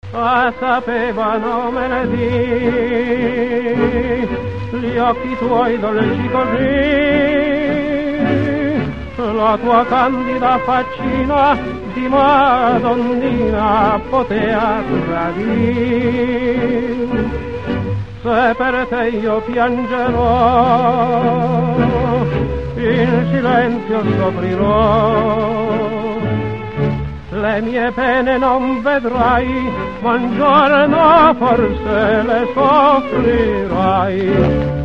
sapevano me ne di gli occhi tuoi dolci così, la tua candida faccina di Madonnina potea tradire. Se per te io piangerò, in silenzio soffrirò, le mie pene non vedrai, ma un giorno forse le soffrirai.